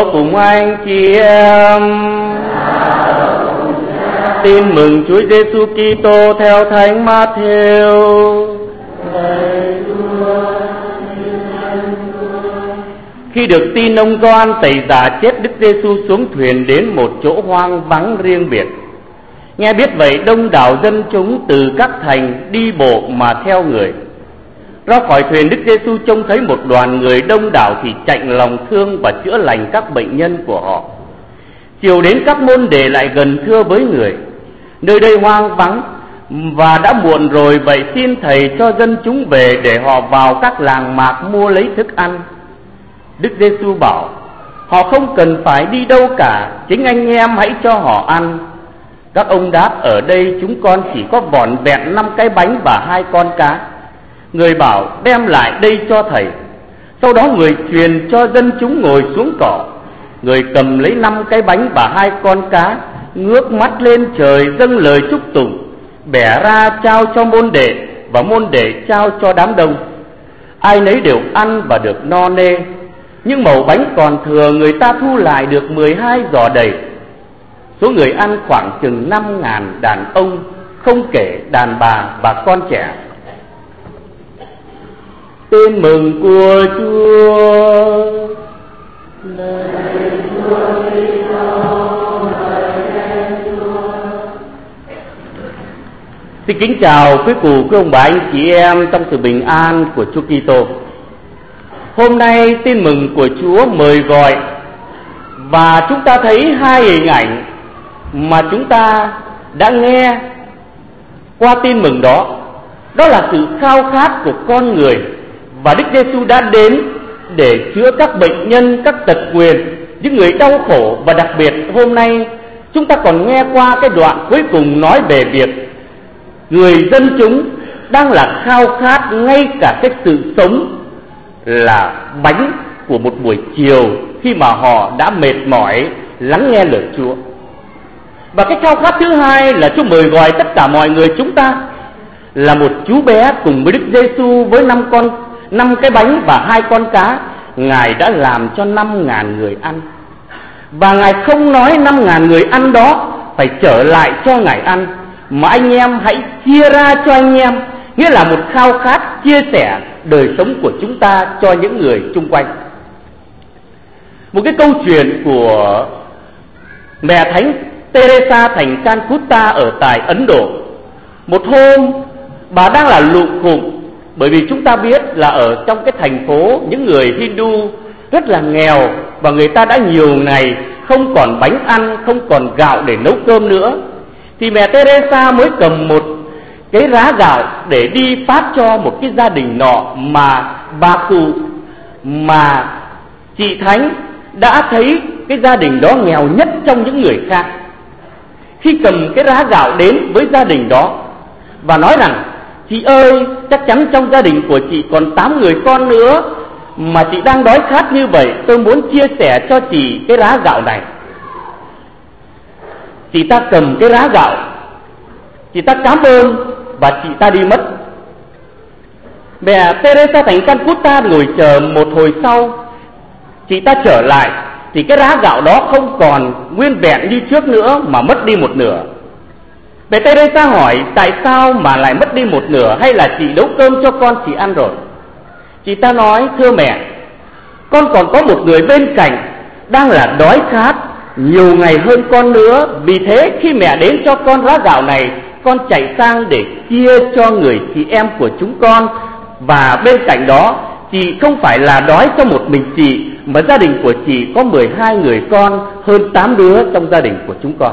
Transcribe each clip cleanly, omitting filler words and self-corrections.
cùng anh chị em. Tin mừng Chúa Giêsu Kitô theo Thánh Matthew. Khi được tin ông Gioan Tẩy Giả chết Đức Giêsu xuống thuyền đến một chỗ hoang vắng riêng biệt. Nghe biết vậy, đông đảo dân chúng từ các thành đi bộ mà theo người. Ra khỏi thuyền, Đức Giêsu trông thấy một đoàn người đông đảo thì chạnh lòng thương và chữa lành các bệnh nhân của họ. Chiều đến, các môn đệ lại gần thưa với người: nơi đây hoang vắng và đã muộn rồi, vậy xin thầy cho dân chúng về để họ vào các làng mạc mua lấy thức ăn. Đức Giêsu bảo: họ không cần phải đi đâu cả, chính anh em hãy cho họ ăn. Các ông đáp: ở đây chúng con chỉ có vỏn vẹn 5 cái bánh và 2 con cá. Người bảo: đem lại đây cho thầy. Sau đó người truyền cho dân chúng ngồi xuống cỏ. Người cầm lấy 5 cái bánh và 2 con cá, ngước mắt lên trời dâng lời chúc tụng, bẻ ra trao cho môn đệ, và môn đệ trao cho đám đông. Ai nấy đều ăn và được no nê. Nhưng mẩu bánh còn thừa, người ta thu lại được 12 giỏ đầy. Số người ăn khoảng chừng 5.000 đàn ông, không kể đàn bà và con trẻ. Tin mừng của Chúa. Xin kính chào quý cụ, quý ông bà, anh chị em trong sự bình an của Chúa Kitô. Hôm nay tin mừng của Chúa mời gọi, và chúng ta thấy hai hình ảnh mà chúng ta đã nghe qua tin mừng đó. Đó là sự khao khát của con người, và Đức Giêsu đã đến để chữa các bệnh nhân, các tật nguyền, những người đau khổ. Và đặc biệt hôm nay chúng ta còn nghe qua cái đoạn cuối cùng nói về việc người dân chúng đang là khao khát ngay cả cái sự sống là bánh của một buổi chiều, khi mà họ đã mệt mỏi lắng nghe lời Chúa. Và cái khao khát thứ hai là Chúa mời gọi tất cả mọi người chúng ta, là một chú bé cùng với Đức Giêsu với 5 cái bánh và 2 con cá. Ngài đã làm cho 5.000 người ăn, và Ngài không nói 5.000 người ăn đó phải trở lại cho Ngài ăn, mà anh em hãy chia ra cho anh em, nghĩa là một khao khát chia sẻ đời sống của chúng ta cho những người chung quanh. Một cái câu chuyện của mẹ Thánh Teresa thành Calcutta ở tại Ấn Độ. Một hôm bà đang là lụ khủng, bởi vì chúng ta biết là ở trong cái thành phố, những người Hindu rất là nghèo, và người ta đã nhiều ngày không còn bánh ăn, không còn gạo để nấu cơm nữa. Thì mẹ Teresa mới cầm một cái rá gạo để đi phát cho một cái gia đình nọ mà bà cụ, mà chị Thánh đã thấy cái gia đình đó nghèo nhất trong những người khác. Khi cầm cái rá gạo đến với gia đình đó và nói rằng: chị ơi, chắc chắn trong gia đình của chị còn 8 người con nữa, mà chị đang đói khát như vậy, tôi muốn chia sẻ cho chị cái rá gạo này. Chị ta cầm cái rá gạo, chị ta cảm ơn và chị ta đi mất. Mẹ Teresa thành Calcutta ngồi chờ một hồi sau, chị ta trở lại thì cái rá gạo đó không còn nguyên vẹn như trước nữa, mà mất đi một nửa. Mẹ Teresa hỏi: tại sao mà lại mất đi một nửa, hay là chị nấu cơm cho con chị ăn rồi? Chị ta nói: thưa mẹ, con còn có một người bên cạnh đang là đói khát nhiều ngày hơn con nữa. Vì thế khi mẹ đến cho con rá gạo này, con chạy sang để chia cho người chị em của chúng con. Và bên cạnh đó, chị không phải là đói cho một mình chị, mà gia đình của chị có 12 người con, hơn 8 đứa trong gia đình của chúng con.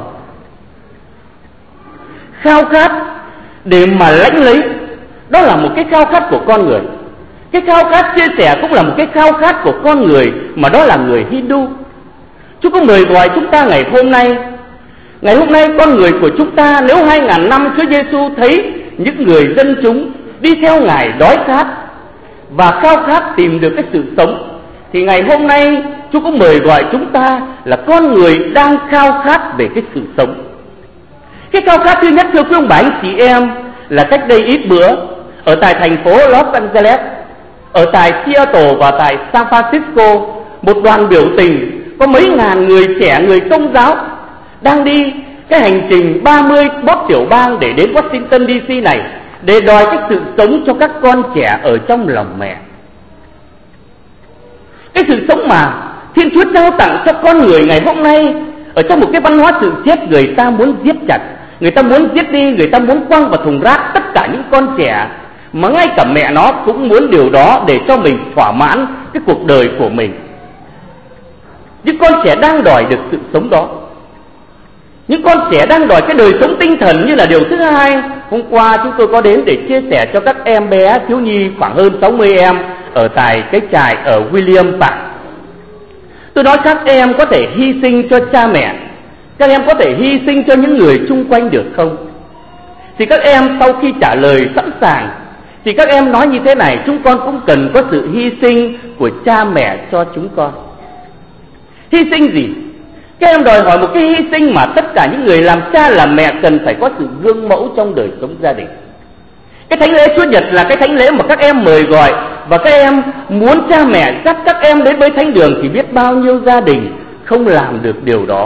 Khao khát để mà lãnh lấy, đó là một cái khao khát của con người. Cái khao khát chia sẻ cũng là một cái khao khát của con người, mà đó là người Hindu. Chúa có mời gọi chúng ta ngày hôm nay. Ngày hôm nay con người của chúng ta, nếu 2.000 năm Chúa Giêsu thấy những người dân chúng đi theo Ngài đói khát và khao khát tìm được cái sự sống, thì ngày hôm nay Chúa có mời gọi chúng ta là con người đang khao khát về cái sự sống. Cái khao khát thứ nhất, thưa quý ông bà anh chị em, là cách đây ít bữa, ở tại thành phố Los Angeles, ở tại Seattle và tại San Francisco, một đoàn biểu tình có mấy ngàn người trẻ, người Công giáo đang đi cái hành trình 31 tiểu bang để đến Washington DC này, để đòi cái sự sống cho các con trẻ ở trong lòng mẹ. Cái sự sống mà Thiên Chúa trao tặng cho con người ngày hôm nay, ở trong một cái văn hóa sự chết, người ta muốn giết chặt, người ta muốn giết đi, người ta muốn quăng vào thùng rác tất cả những con trẻ, mà ngay cả mẹ nó cũng muốn điều đó để cho mình thỏa mãn cái cuộc đời của mình. Những con trẻ đang đòi được sự sống đó. Những con trẻ đang đòi cái đời sống tinh thần như là điều thứ hai. Hôm qua chúng tôi có đến để chia sẻ cho các em bé thiếu nhi khoảng hơn 60 em ở tại cái trại ở William Park. Tôi nói các em có thể hy sinh cho cha mẹ, các em có thể hy sinh cho những người chung quanh được không? Thì các em sau khi trả lời sẵn sàng thì các em nói như thế này: chúng con cũng cần có sự hy sinh của cha mẹ cho chúng con. Hy sinh gì? Các em đòi hỏi một cái hy sinh mà tất cả những người làm cha làm mẹ cần phải có sự gương mẫu trong đời sống gia đình. Cái thánh lễ Chúa Nhật là cái thánh lễ mà các em mời gọi, và các em muốn cha mẹ dắt các em đến với thánh đường, thì biết bao nhiêu gia đình không làm được điều đó.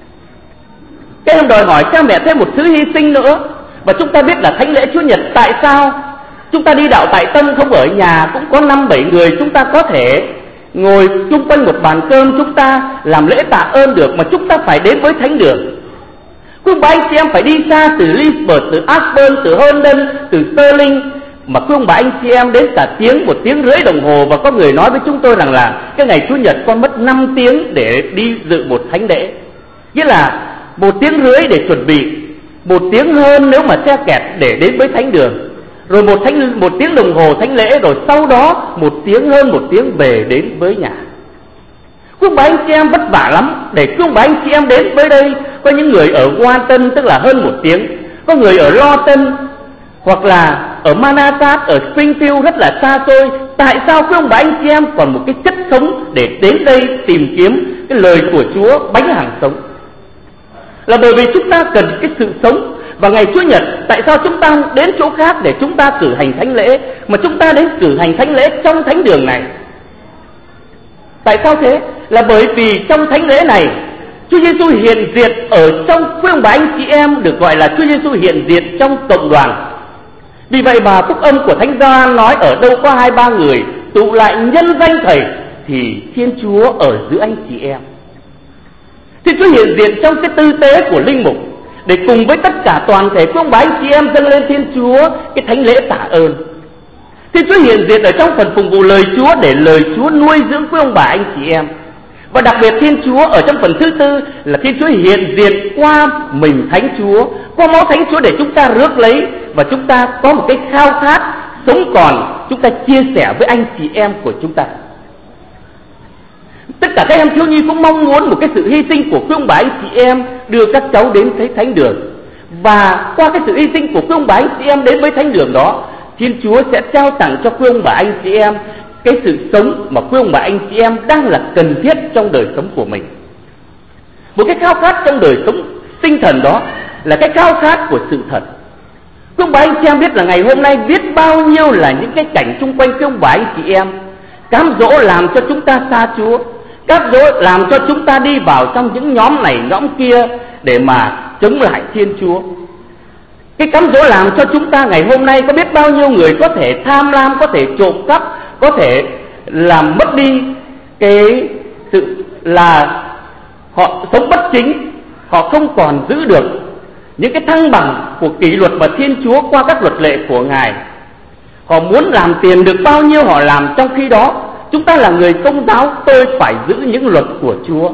Các em đòi hỏi cha mẹ thêm một thứ hy sinh nữa. Và chúng ta biết là thánh lễ Chúa Nhật, tại sao chúng ta đi đạo tại Tâm không ở nhà cũng có 5-7 người, chúng ta có thể ngồi chung quanh một bàn cơm, chúng ta làm lễ tạ ơn được, mà chúng ta phải đến với thánh đường? Quý ông bà anh chị em phải đi xa từ Lisbon, từ Ashburn, từ Herndon, từ Sterling, mà quý ông bà anh chị em đến cả 1 tiếng rưỡi đồng hồ. Và có người nói với chúng tôi rằng là cái ngày Chủ nhật con mất 5 tiếng để đi dự một thánh lễ. Nghĩa là 1 tiếng rưỡi để chuẩn bị, 1 tiếng hơn nếu mà xe kẹt để đến với thánh đường, rồi 1 tiếng đồng hồ thánh lễ, rồi sau đó 1 tiếng hơn 1 tiếng về đến với nhà. Quý ông bà anh chị em vất vả lắm để quý ông bà anh chị em đến với đây. Có những người ở Walton tức là hơn 1 tiếng, có người ở Lawton hoặc là ở Manassas, ở Springfield rất là xa xôi. Tại sao quý ông bà anh chị em còn một cái chất sống để đến đây tìm kiếm cái lời của Chúa, bánh hàng sống? Là bởi vì chúng ta cần cái sự sống. Và ngày Chúa Nhật, tại sao chúng ta đến chỗ khác để chúng ta cử hành thánh lễ, mà chúng ta đến cử hành thánh lễ trong thánh đường này? Tại sao thế? Là bởi vì trong thánh lễ này, Chúa Giêsu hiện diện ở trong quý ông bà anh chị em, được gọi là Chúa Giêsu hiện diện trong cộng đoàn. Vì vậy mà phúc âm của Thánh Gioan nói ở đâu có 2-3 người tụ lại nhân danh Thầy thì Thiên Chúa ở giữa anh chị em. Thiên Chúa hiện diện trong cái tư tế của linh mục, để cùng với tất cả toàn thể quý ông bà anh chị em dâng lên Thiên Chúa cái thánh lễ tạ ơn. Thiên Chúa hiện diện ở trong phần phụng vụ lời Chúa, để lời Chúa nuôi dưỡng quý ông bà anh chị em. Và đặc biệt Thiên Chúa ở trong phần thứ tư là Thiên Chúa hiện diện qua mình Thánh Chúa, qua máu Thánh Chúa, để chúng ta rước lấy và chúng ta có một cái khao khát sống còn, chúng ta chia sẻ với anh chị em của chúng ta. Tất cả các em thiếu nhi cũng mong muốn một cái sự hy sinh của quý ông bà anh chị em đưa các cháu đến thấy thánh đường. Và qua cái sự hy sinh của quý ông bà anh chị em đến với thánh đường đó, Thiên Chúa sẽ trao tặng cho quý ông bà anh chị em cái sự sống mà quý ông bà anh chị em đang là cần thiết trong đời sống của mình. Một cái khao khát trong đời sống tinh thần đó là cái khao khát của sự thật. Quý ông bà anh chị em biết là ngày hôm nay biết bao nhiêu là những cái cảnh xung quanh quý ông bà anh chị em cám dỗ làm cho chúng ta xa Chúa, cám dỗ làm cho chúng ta đi vào trong những nhóm này nhóm kia để mà chống lại Thiên Chúa. Cái cám dỗ làm cho chúng ta ngày hôm nay có biết bao nhiêu người có thể tham lam, có thể trộm cắp, có thể làm mất đi cái sự là họ sống bất chính, họ không còn giữ được những cái thăng bằng của kỷ luật và Thiên Chúa qua các luật lệ của Ngài. Họ muốn làm tiền được bao nhiêu họ làm, trong khi đó chúng ta là người Công giáo, tôi phải giữ những luật của Chúa.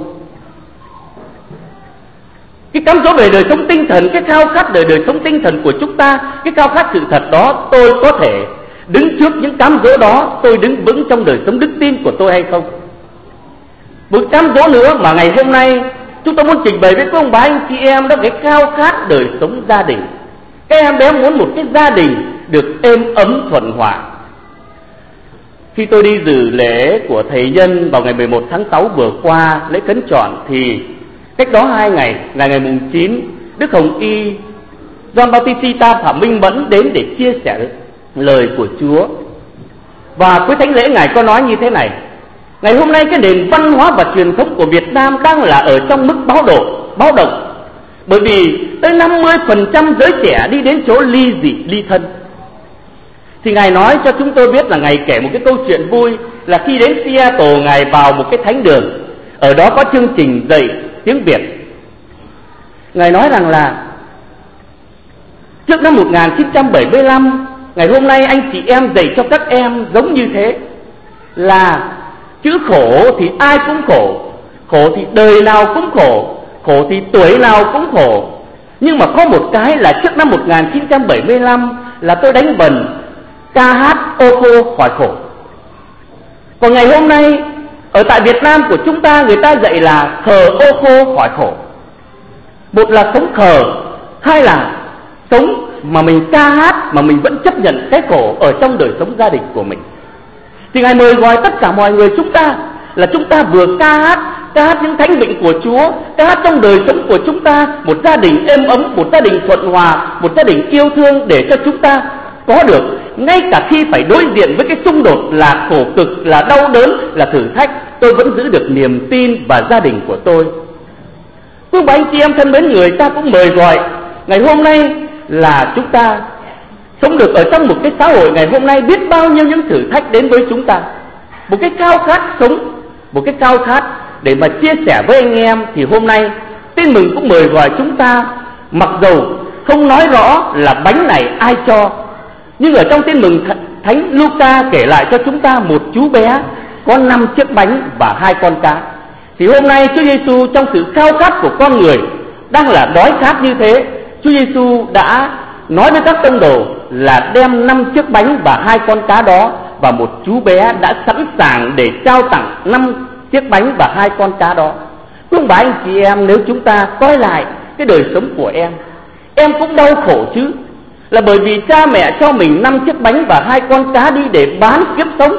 Cái cám dỗ về đời sống tinh thần, cái khao khát về đời sống tinh thần của chúng ta, cái khao khát sự thật đó, tôi có thể đứng trước những cám dỗ đó, tôi đứng vững trong đời sống đức tin của tôi hay không? Một cám dỗ nữa mà ngày hôm nay chúng tôi muốn trình bày với các ông bà anh chị em, đó là cái khao khát đời sống gia đình. Các em bé muốn một cái gia đình được êm ấm thuận hòa. Khi tôi đi dự lễ của thầy Nhân vào ngày 11 tháng 6 vừa qua, lễ khấn trọn, thì cách đó 2 ngày, là ngày mùng 9, Đức Hồng Y Gioan Bautista Phạm Minh Mẫn đến để chia sẻ lời của Chúa. Và cuối thánh lễ Ngài có nói như thế này: Ngày hôm nay cái nền văn hóa và truyền thống của Việt Nam đang là ở trong mức báo động. Bởi vì tới 50% giới trẻ đi đến chỗ ly dị, ly thân. Thì Ngài nói cho chúng tôi biết là Ngài kể một cái câu chuyện vui, là khi đến Seattle, Ngài vào một cái thánh đường, ở đó có chương trình dạy tiếng Việt. Ngài nói rằng là trước năm 1975, ngày hôm nay anh chị em dạy cho các em giống như thế, là chữ khổ thì ai cũng khổ, khổ thì đời nào cũng khổ, khổ thì tuổi nào cũng khổ. Nhưng mà có một cái là trước năm 1975 là tôi đánh vần ca hát ô khô khỏi khổ. Còn ngày hôm nay ở tại Việt Nam của chúng ta, người ta dạy là khờ ô khô khỏi khổ. Một là sống khờ, hai là sống mà mình ca hát mà mình vẫn chấp nhận cái khổ ở trong đời sống gia đình của mình. Thì Ngài mời gọi tất cả mọi người chúng ta là chúng ta vừa ca hát những thánh vịnh của Chúa, ca hát trong đời sống của chúng ta, một gia đình êm ấm, một gia đình thuận hòa, một gia đình yêu thương, để cho chúng ta có được, ngay cả khi phải đối diện với cái xung đột là khổ cực, là đau đớn, là thử thách, tôi vẫn giữ được niềm tin và gia đình của tôi. Quý bà anh chị em thân mến, người ta cũng mời gọi ngày hôm nay là chúng ta sống được ở trong một cái xã hội ngày hôm nay biết bao nhiêu những thử thách đến với chúng ta. Một cái khao khát sống, một cái khao khát để mà chia sẻ với anh em. Thì hôm nay Tin Mừng cũng mời gọi chúng ta, mặc dầu không nói rõ là bánh này ai cho, nhưng ở trong Tin Mừng Thánh Luca kể lại cho chúng ta một chú bé có 5 chiếc bánh và 2 con cá. Thì hôm nay Chúa Giêsu trong sự khao khát của con người đang là đói khát như thế, Chúa Giêsu đã nói với các tông đồ là đem 5 chiếc bánh và 2 con cá đó, và một chú bé đã sẵn sàng để trao tặng 5 chiếc bánh và 2 con cá đó. Quý ông bà anh chị em, nếu chúng ta coi lại cái đời sống của em cũng đau khổ chứ, là bởi vì cha mẹ cho mình 5 chiếc bánh và 2 con cá đi để bán kiếm sống.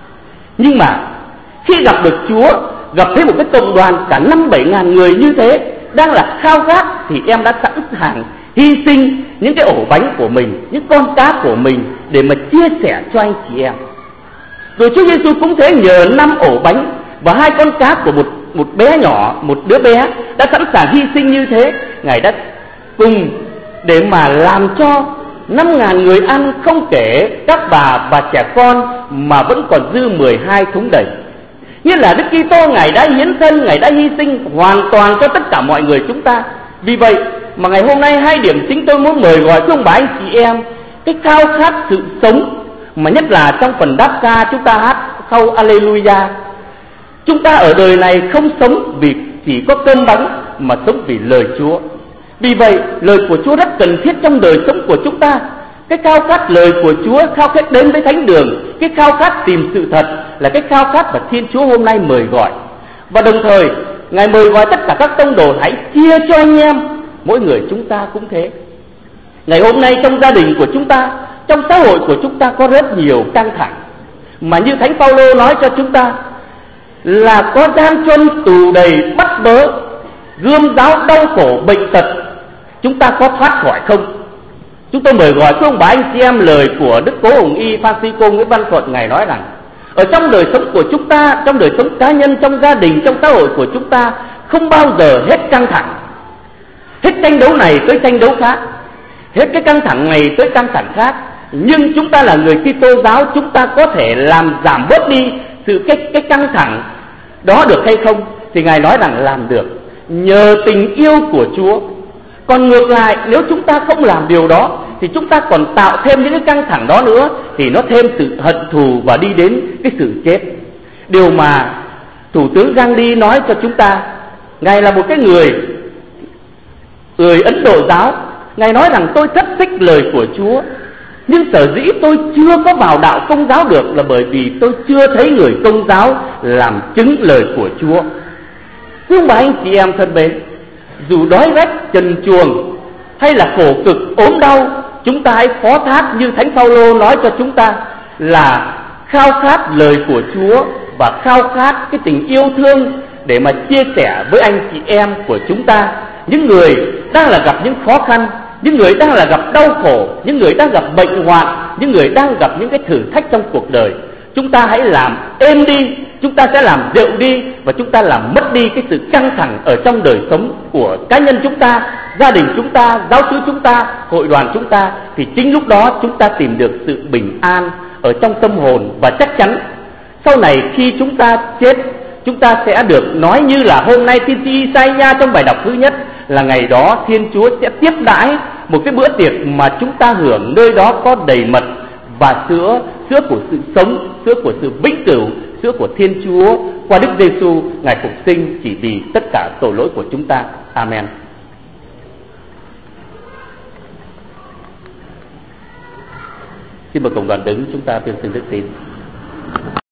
Nhưng mà khi gặp được Chúa, gặp thấy một cái cộng đoàn cả 5-7 ngàn người như thế đang là khao khát, thì em đã sẵn sàng hy sinh những cái ổ bánh của mình, những con cá của mình để mà chia sẻ cho anh chị em. Rồi Chúa Giêsu cũng thế, nhờ 5 ổ bánh và 2 con cá của một bé nhỏ, một đứa bé đã sẵn sàng hy sinh như thế, Ngài đã cùng để mà làm cho 5.000 người ăn, không kể các bà và trẻ con, mà vẫn còn dư 12 thúng đầy. Như là Đức Kitô Ngài đã hiến thân, Ngài đã hy sinh hoàn toàn cho tất cả mọi người chúng ta. Vì vậy mà ngày hôm nay 2 điểm chính tôi muốn mời gọi ông bà anh chị em, cái khao khát sự sống, mà nhất là trong phần đáp ca chúng ta hát câu Alleluia. Chúng ta ở đời này không sống vì chỉ có cơm bánh, mà sống vì lời Chúa. Vì vậy lời của Chúa rất cần thiết trong đời sống của chúng ta. Cái khao khát lời của Chúa, khao khát đến với thánh đường, cái khao khát tìm sự thật là cái khao khát mà Thiên Chúa hôm nay mời gọi. Và đồng thời Ngài mời gọi tất cả các tông đồ hãy chia cho anh em. Mỗi người chúng ta cũng thế. Ngày hôm nay trong gia đình của chúng ta, trong xã hội của chúng ta có rất nhiều căng thẳng, mà như Thánh Phaolô nói cho chúng ta là có gian truân, tù đầy, bắt bớ, gươm giáo, đau khổ, bệnh tật, chúng ta có thoát khỏi không? Chúng tôi mời gọi quý ông bà anh chị em lời của Đức Cố Hồng Y Francisco Nguyễn Văn Thuận. Ngài nói rằng ở trong đời sống của chúng ta, trong đời sống cá nhân, trong gia đình, trong xã hội của chúng ta không bao giờ hết căng thẳng, hết tranh đấu này tới tranh đấu khác, hết cái căng thẳng này tới căng thẳng khác. Nhưng chúng ta là người Kitô giáo, chúng ta có thể làm giảm bớt đi cái căng thẳng đó được hay không? Thì Ngài nói rằng làm được nhờ tình yêu của Chúa. Còn ngược lại, nếu chúng ta không làm điều đó thì chúng ta còn tạo thêm những cái căng thẳng đó nữa, thì nó thêm sự hận thù và đi đến cái sự chết. Điều mà Thủ tướng Gandhi nói cho chúng ta, Ngài là một cái người Ấn Độ giáo. Ngài nói rằng tôi rất thích lời của Chúa, nhưng sở dĩ tôi chưa có vào đạo Công giáo được là bởi vì tôi chưa thấy người Công giáo làm chứng lời của Chúa. Quý ông bà anh chị em thân mến, dù đói rách, trần truồng hay là khổ cực, ốm đau, chúng ta hãy phó thác như Thánh Phaolô nói cho chúng ta là khao khát lời của Chúa và khao khát cái tình yêu thương để mà chia sẻ với anh chị em của chúng ta, những người đang là gặp những khó khăn, những người đang là gặp đau khổ, những người đang gặp bệnh hoạn, những người đang gặp những cái thử thách trong cuộc đời. Chúng ta hãy làm êm đi chúng ta sẽ làm rượu đi, và chúng ta làm mất đi cái sự căng thẳng ở trong đời sống của cá nhân chúng ta, gia đình chúng ta, giáo xứ chúng ta, hội đoàn chúng ta, thì chính lúc đó chúng ta tìm được sự bình an ở trong tâm hồn. Và chắc chắn sau này khi chúng ta chết, chúng ta sẽ được nói như là hôm nay tiên tri Isaiah trong bài đọc thứ nhất, là ngày đó Thiên Chúa sẽ tiếp đãi một cái bữa tiệc mà chúng ta hưởng, nơi đó có đầy mật và sữa, sữa của sự sống, sữa của sự vĩnh cửu, sữa của Thiên Chúa qua Đức Giêsu, Ngài phục sinh chỉ vì tất cả tội lỗi của chúng ta. Amen. Xin mời cộng đoàn đứng, chúng ta tuyên xưng đức tin.